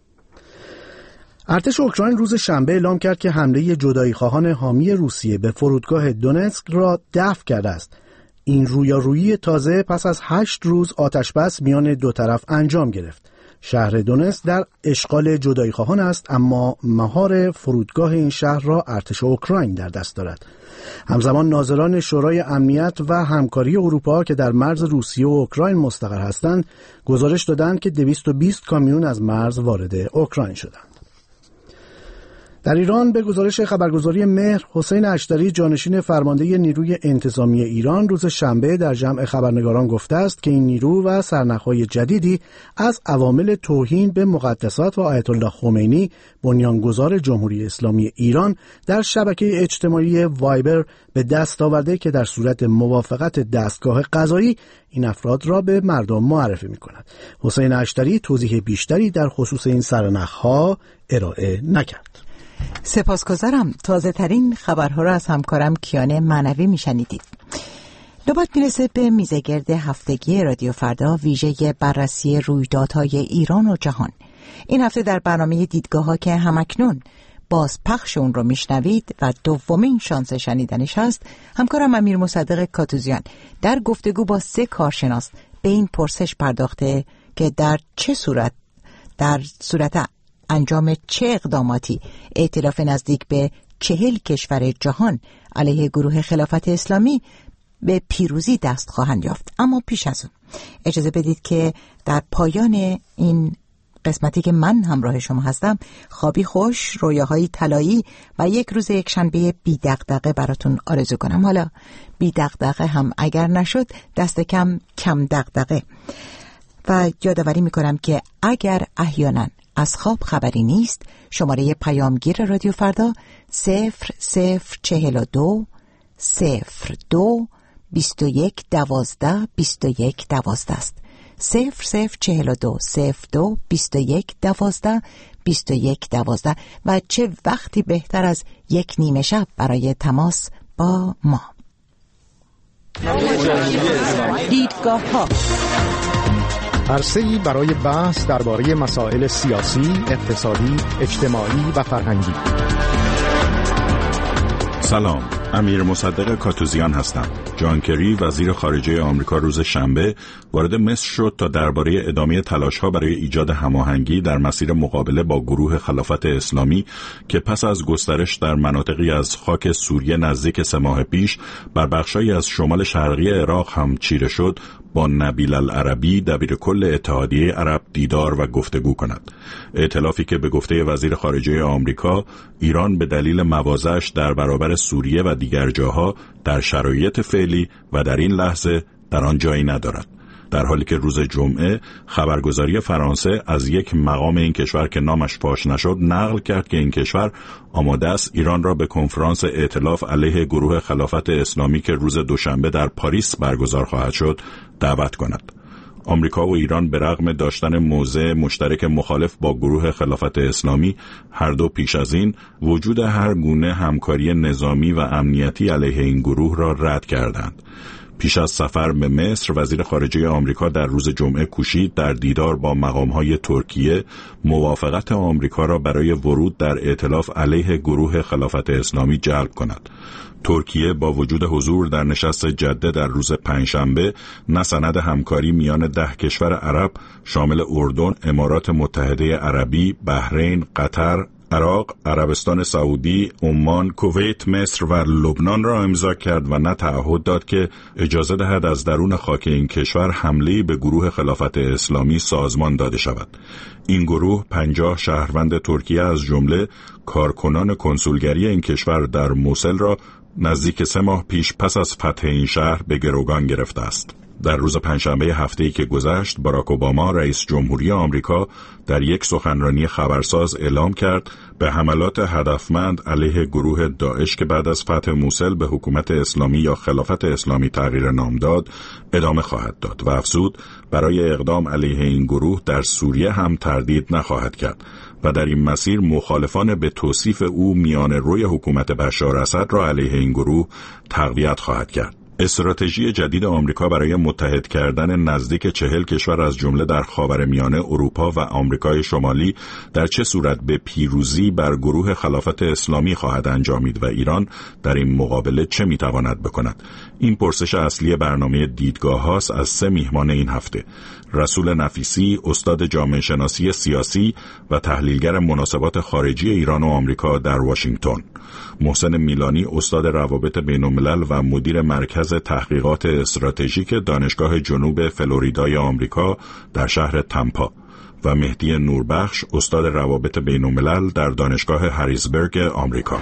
ارتش اوکراین روز شنبه اعلام کرد که حمله جدایی‌خواهان حامی روسیه به فرودگاه دونتسک را دفع کرده است. این رویارویی تازه پس از هشت روز آتشبس میان دو طرف انجام گرفت. شهر دونتسک در اشغال جدایی‌خواهان است، اما مهار فرودگاه این شهر را ارتش اوکراین در دست دارد. همزمان ناظران شورای امنیت و همکاری اروپا که در مرز روسیه و اوکراین مستقر هستند، گزارش دادند که دویست و بیست کامیون از مرز وارد اوکراین شدند. در ایران به گزارش خبرگزاری مهر، حسین اشتری جانشین فرمانده نیروی انتظامی ایران روز شنبه در جمع خبرنگاران گفته است که این نیرو و سرنخ‌های جدیدی از عوامل توهین به مقدسات و آیت الله خمینی بنیانگذار جمهوری اسلامی ایران در شبکه اجتماعی وایبر به دست آورده که در صورت موافقت دستگاه قضایی این افراد را به مردم معرفی می‌کند. حسین اشتری توضیح بیشتری در خصوص این سرنخ‌ها ارائه نکرد. سپاسگزارم. تازه ترین خبرها را از همکارم کیان معنوی میشنیدید. نوبت میرسه به میزگرد هفتگی رادیو فردا، ویژه بررسی رویدادهای ایران و جهان. این هفته در برنامه دیدگاه ها که همکنون باز پخش اون رو میشنوید و دومین شانس شنیدنش هست، همکارم امیر مصدق کاتوزیان در گفتگو با سه کارشناس به این پرسش پرداخته که در چه صورت در صورت انجام چه اقداماتی ائتلاف نزدیک به چهل کشور جهان علیه گروه خلافت اسلامی به پیروزی دست خواهند یافت. اما پیش از اون اجازه بدید که در پایان این قسمتی که من همراه شما هستم خوابی خوش، رویاهای طلایی و یک روز یک شنبه بی دغدغه براتون آرزو کنم. حالا بی دغدغه هم اگر نشد، دست کم کم دغدغه. و یادآوری میکنم که اگر احیانا از خواب خبری نیست، شماره پیامگیر رادیو فردا صفر صفر چهل و دو صفر دو بیست و یک دوازده بیست و یک دوازده است. صفر صفر چهل و دو صفر دو بیست و یک دوازده بیست و یک دوازده. و چه وقتی بهتر از یک نیمه شب برای تماس با ما. دیدگاه ها، عرصه‌ای برای بحث درباره مسائل سیاسی، اقتصادی، اجتماعی و فرهنگی. سلام، امیر مصدق کاتوزیان هستم. جان کری وزیر خارجه آمریکا روز شنبه وارد مصر شد تا درباره ادامه تلاش‌ها برای ایجاد هماهنگی در مسیر مقابله با گروه خلافت اسلامی که پس از گسترش در مناطقی از خاک سوریه نزدیک سه ماه پیش بر بخشایی از شمال شرقی عراق هم چیره شد، با نبیل العربی دبیر کل اتحادیه عرب دیدار و گفتگو کند. ائتلافی که به گفته وزیر خارجه آمریکا ایران به دلیل مواضعش در برابر سوریه و دیگر جاها در شرایط فعلی و در این لحظه در آن جایی ندارد. در حالی که روز جمعه خبرگزاری فرانسه از یک مقام این کشور که نامش فاش نشد نقل کرد که این کشور آماده است ایران را به کنفرانس ائتلاف علیه گروه خلافت اسلامی که روز دوشنبه در پاریس برگزار خواهد شد دعوت کند. آمریکا و ایران به رغم داشتن موضع مشترک مخالف با گروه خلافت اسلامی، هر دو پیش از این وجود هر گونه همکاری نظامی و امنیتی علیه این گروه را رد کردند. پیش از سفر به مصر، وزیر خارجه آمریکا در روز جمعه کوشید در دیدار با مقام‌های ترکیه موافقت آمریکا را برای ورود در ائتلاف علیه گروه خلافت اسلامی جلب کند. ترکیه با وجود حضور در نشست جده در روز پنجشنبه نه سند همکاری میان ده کشور عرب شامل اردن، امارات متحده عربی، بحرین، قطر، عراق، عربستان سعودی، عمان، کویت، مصر و لبنان را امضا کرد و نه تعهد داد که اجازه دهد از درون خاک این کشور حمله به گروه خلافت اسلامی سازمان داده شود. این گروه پنجاه شهروند ترکیه از جمله کارکنان کنسولگری این کشور در موصل را نزدیک سه ماه پیش پس از فتح این شهر به گروگان گرفته است. در روز پنجشنبه هفته‌ای که گذشت، باراک اوباما رئیس جمهوری آمریکا در یک سخنرانی خبرساز اعلام کرد به حملات هدفمند علیه گروه داعش که بعد از فتح موصل به حکومت اسلامی یا خلافت اسلامی تغییر نام داد ادامه خواهد داد و افزود برای اقدام علیه این گروه در سوریه هم تردید نخواهد کرد و در این مسیر مخالفان به توصیف او میان روی حکومت بشار اسد را علیه این گروه تقویت خواهد کرد. استراتژی جدید آمریکا برای متحد کردن نزدیک چهل کشور از جمله در خاورمیانه، اروپا و آمریکای شمالی در چه صورت به پیروزی بر گروه خلافت اسلامی خواهد انجامید و ایران در این مقابله چه میتواند بکند؟ این پرسش اصلی برنامه دیدگاه هاست از سه میهمان این هفته: رسول نفیسی، استاد جامعه شناسی سیاسی و تحلیلگر مناسبات خارجی ایران و آمریکا در واشنگتن، محسن میلانی، استاد روابط بین الملل و مدیر مرکز تحقیقات استراتژیک دانشگاه جنوب فلوریدای آمریکا در شهر تامپا و مهدی نوربخش، استاد روابط بین الملل در دانشگاه هریزبرگ آمریکا.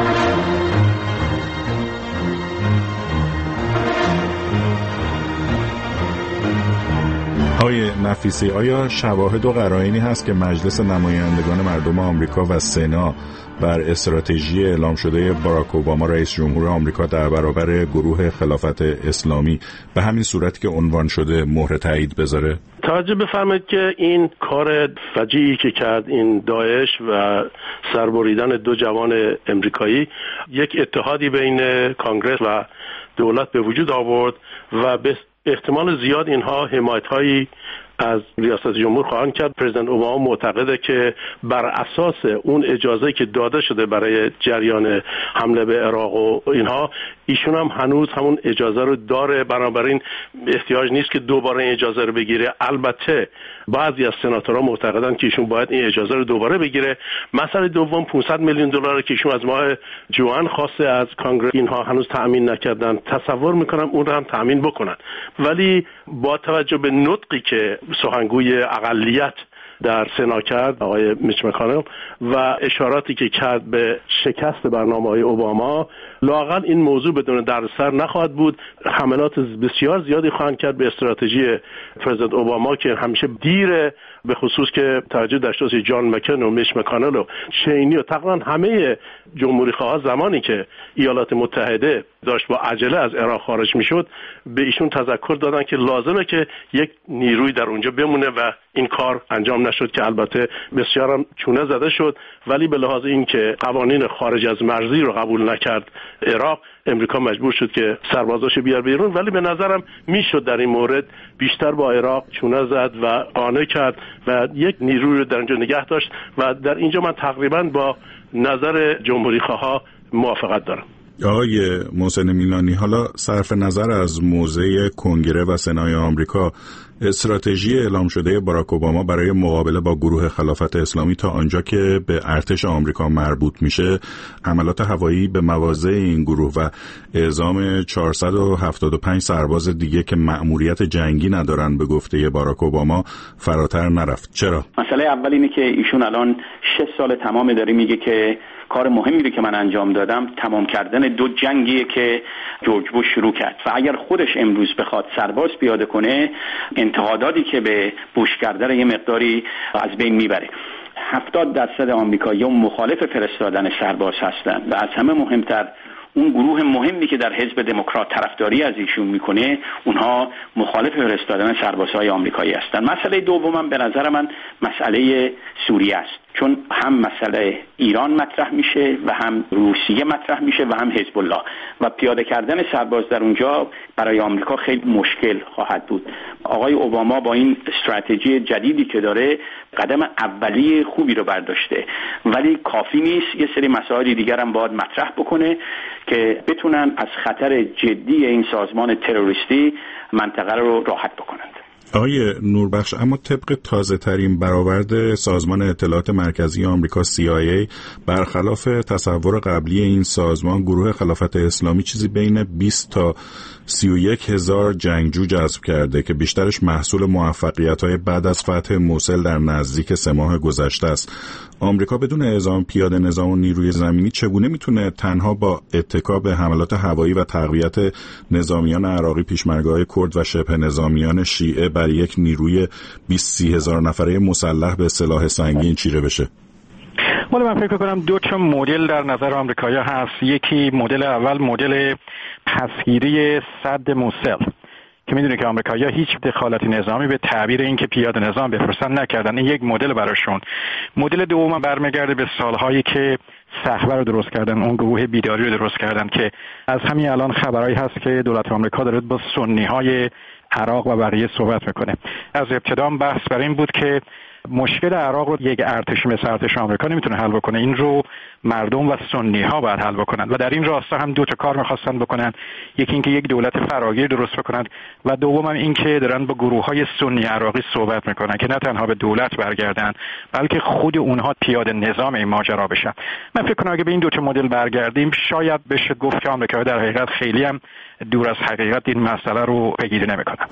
آقای نفیسی، آیا شواهد و قرائنی هست که مجلس نمایندگان مردم آمریکا و سنا بر استراتژی اعلام شده باراک اوباما رئیس جمهور آمریکا در برابر گروه خلافت اسلامی به همین صورتی که عنوان شده مهر تایید بذاره؟ توجه بفرمایید که این کار فجیعی که کرد این داعش و سربریدن دو جوان امریکایی یک اتحادی بین کانگرس و دولت به وجود آورد و به احتمال زیاد اینها حمایت‌هایی از ریاست جمهور خواهند کرد. پرزیدنت اوباما معتقده که بر اساس اون اجازه‌ای که داده شده برای جریان حمله به عراق و اینها، ایشون هم هنوز همون اجازه رو داره، بنابراین احتیاج نیست که دوباره این اجازه رو بگیره. البته بعضی از سناتورها معتقدن که ایشون باید این اجازه رو دوباره بگیره. مسئله دوم، پانصد میلیون دلار که ایشون از ماه جوان خواسته از کانگرس، اینها هنوز تأمین نکردن. تصور میکنم اون رو هم تأمین بکنن، ولی با توجه به نطقی که سخنگوی اقلیت در سنا کرد آقای میچ مکانل و اشاراتی که کرد به شکست برنامه‌های اوباما، لااقل این موضوع بدون دردسر نخواهد بود. حملات بسیار زیادی خواهند کرد به استراتژی پرزیدنت اوباما که همیشه دیره، به خصوص که توجه داشته باشه جان مکن و میچ مکانل و چینی و تقریبا همه جمهوری خواه زمانی که ایالات متحده داشت با عجله از عراق خارج میشد، به ایشون تذکر دادن که لازمه که یک نیروی در اونجا بمونه و این کار انجام انجام نشد که البته بسیار هم چونه زده شد، ولی به لحاظ این که قوانین خارج از مرزی رو قبول نکرد عراق، امریکا مجبور شد که سربازاش بیار بیرون. ولی به نظرم میشد در این مورد بیشتر با عراق چونه زد و قانع کرد و یک نیروی رو در اینجا نگه داشت و در اینجا من تقریبا با نظر جمهوری خواها موافقت دارم. آقای محسن میلانی، حالا صرف نظر از موضع کنگره و سنای آمریکا، استراتژی اعلام شده باراک اوباما برای مقابله با گروه خلافت اسلامی تا آنجا که به ارتش آمریکا مربوط میشه، حملات هوایی به مواضع این گروه و اعزام چهارصد و هفتاد و پنج سرباز دیگه که مأموریت جنگی ندارن به گفته باراک اوباما فراتر نرفت. چرا؟ مسئله اول اینه که ایشون الان شش سال تمام داره میگه که کار مهمی رو که من انجام دادم تمام کردن دو جنگیه که جورج بوش شروع کرد و اگر خودش امروز بخواد سرباز پیاده کنه، انتقاداتی که به بوش کرده یه مقداری از بین میبره. هفتاد درصد آمریکایی‌ها مخالف فرستادن سرباز هستن و از همه مهمتر اون گروه مهمی که در حزب دموکرات طرفداری از ایشون میکنه، اونها مخالف فرستادن سربازهای آمریکایی هستن. مسئله دومم به نظر من مسئله سوریه است، چون هم مسئله ایران مطرح میشه و هم روسیه مطرح میشه و هم حزب الله و پیاده کردن سرباز در اونجا برای آمریکا خیلی مشکل خواهد بود. آقای اوباما با این استراتژی جدیدی که داره قدم اولیه خوبی رو برداشته، ولی کافی نیست. یه سری مسائل دیگر هم باید مطرح بکنه که بتونن از خطر جدی این سازمان تروریستی منطقه رو راحت بکنند. آقای نوربخش، اما طبق تازه ترین برآورد سازمان اطلاعات مرکزی آمریکا سی آی ای، برخلاف تصور قبلی این سازمان، گروه خلافت اسلامی چیزی بین بیست تا سی و یک هزار جنگجو جذب کرده که بیشترش محصول موفقیت‌های بعد از فتح موصل در نزدیک سه ماه گذشته است. آمریکا بدون اعزام پیاده نظام و نیروی زمینی چگونه میتونه تنها با اتکا به حملات هوایی و تقویت نظامیان عراقی، پیشمرگه‌های کرد و شبه نظامیان شیعه بر یک نیروی بیست سی هزار نفره مسلح به سلاح سنگین چیره بشه؟ ولی من فکر کنم دو تا مدل در نظر آمریکایی‌ها هست. یکی مدل اول، مدل پسگیری سد موصل که میدونه که آمریکایی‌ها هیچ دخالت نظامی به تعبیر این که پیاده نظام بفرستن نکردن. این یک مدل براشون. مدل دوم برمیگرده به سالهایی که صحوه رو درست کردن، اون گروه بیداری رو درست کردن که از همین الان خبرایی هست که دولت آمریکا داره با سنی‌های عراق و بقیه صحبت میکنه. از ابتدا بحث بر این بود که مشکل عراق رو یک ارتش مثل ارتش آمریکا نمیتونه حل بکنه، این رو مردم و سنی ها باید حل بکنن و در این راستا هم دو تا کار میخواستن بکنن. یکی اینکه یک دولت فراگیر درست بکنن و دوم هم اینکه دارن با گروه های سنی عراقی صحبت میکنن که نه تنها به دولت برگردن بلکه خود اونها پیاده نظام این ماجرا بشن. من فکر کنم اگه به این دو تا مدل برگردیم شاید بشه گفت که آمریکا در حقیقت خیلی هم دور از حقیقت این مسئله رو پیگیری نمیکنن.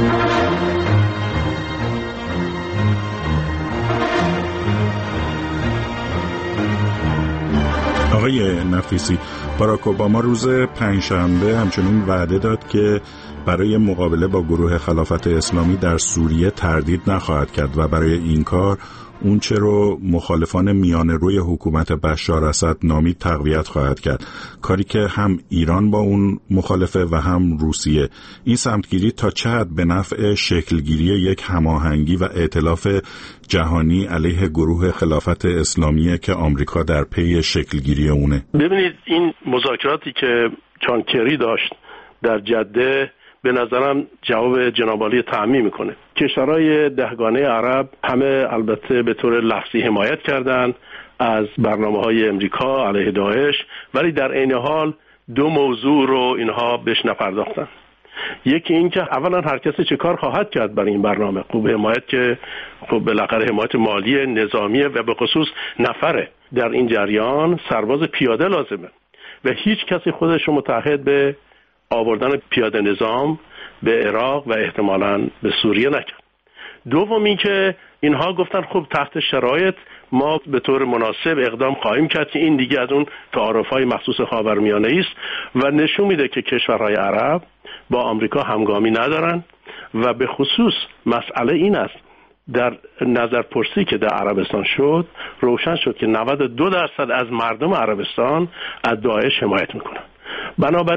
آقای نفیسی، باراک اوباما روز پنجشنبه همچنین وعده داد که برای مقابله با گروه خلافت اسلامی در سوریه تردید نخواهد کرد و برای این کار اونچه رو مخالفان میانه روی حکومت بشار اسد نامید تقویت خواهد کرد، کاری که هم ایران با اون مخالفه و هم روسیه. این سمتگیری تا چه حد به نفع شکلگیری یک هماهنگی و ائتلاف جهانی علیه گروه خلافت اسلامیه که آمریکا در پی شکلگیری اونه؟ ببینید، این مذاکراتی که جان کری داشت در جده به نظرم جواب جناب عالی تعمیم میکنه. کشورهای دهگانه عرب همه البته به طور لفظی حمایت کردند از برنامه‌های امریکا علیه داعش، ولی در عین حال دو موضوع رو اینها بهش نپرداختن. یکی این که اولا هر کسی چه کار خواهد کرد برای این برنامه. خوب حمایت که خب بالاخره حمایت مالی، نظامی و به خصوص نفره. در این جریان سرباز پیاده لازمه و هیچ کسی خودش رو متحد به آوردن پیاده نظام به عراق و احتمالاً به سوریه نکرد. دوم این که اینها گفتن خب تحت شرایط ما به طور مناسب اقدام خواهیم کرد که این دیگه از اون تعارف‌های مخصوص خاورمیانه است و نشون میده که کشورهای عرب با آمریکا همگامی ندارن و به خصوص مسئله این است در نظرپرسی که در عربستان شد روشن شد که نود و دو درصد از مردم عربستان از داعش حمایت میکنن. بنابراین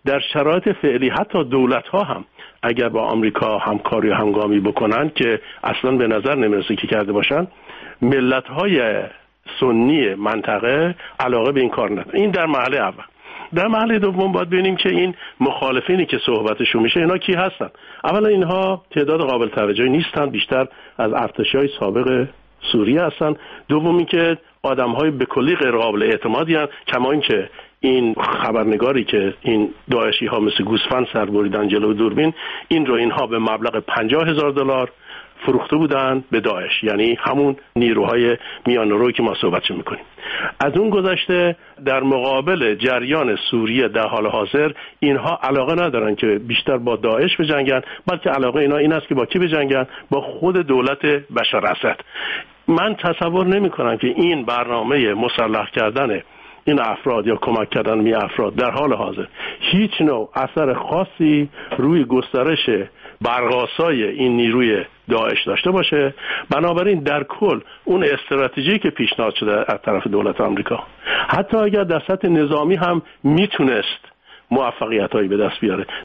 در شرایط فعلی حتی دولت‌ها هم اگر با آمریکا همکاری و همگامی بکنن که اصلا به نظر نمیرسه که کرده باشن، ملت‌های سنی منطقه علاقه به این کار ندارن. این در مرحله اول. در مرحله دوم باید ببینیم که این مخالفینی که صحبتشون میشه اینا کی هستن. اولا اینها تعداد قابل توجهی نیستن، بیشتر از ارتشای سابق سوریه هستن. دومی که آدم‌های به کلی غیر قابل اعتمادی هستن، کما اینکه این خبرنگاری که این داعشی ها مثل گوسفند سر بریدن جلو دوربین، این رو اینها به مبلغ پنجاه هزار دلار فروخته بودن به داعش، یعنی همون نیروهای میانه روی که ما صحبتش میکنیم. از اون گذشته در مقابل جریان سوریه در حال حاضر اینها علاقه ندارن که بیشتر با داعش بجنگن، بلکه علاقه اینا این است که با کی بجنگن؟ با خود دولت بشار اسد. من تصور نمی کنم که این برنامه مسلح کردن این افراد یا کمک کردن می افراد در حال حاضر هیچ نوع اثر خاصی روی گسترش برق‌آسای این نیروی داعش داشته باشه. بنابراین در کل اون استراتژی که پیشنهاد شده از طرف دولت آمریکا، حتی اگر در سطح نظامی هم میتونست موفقیت‌هایی به دست بیاره،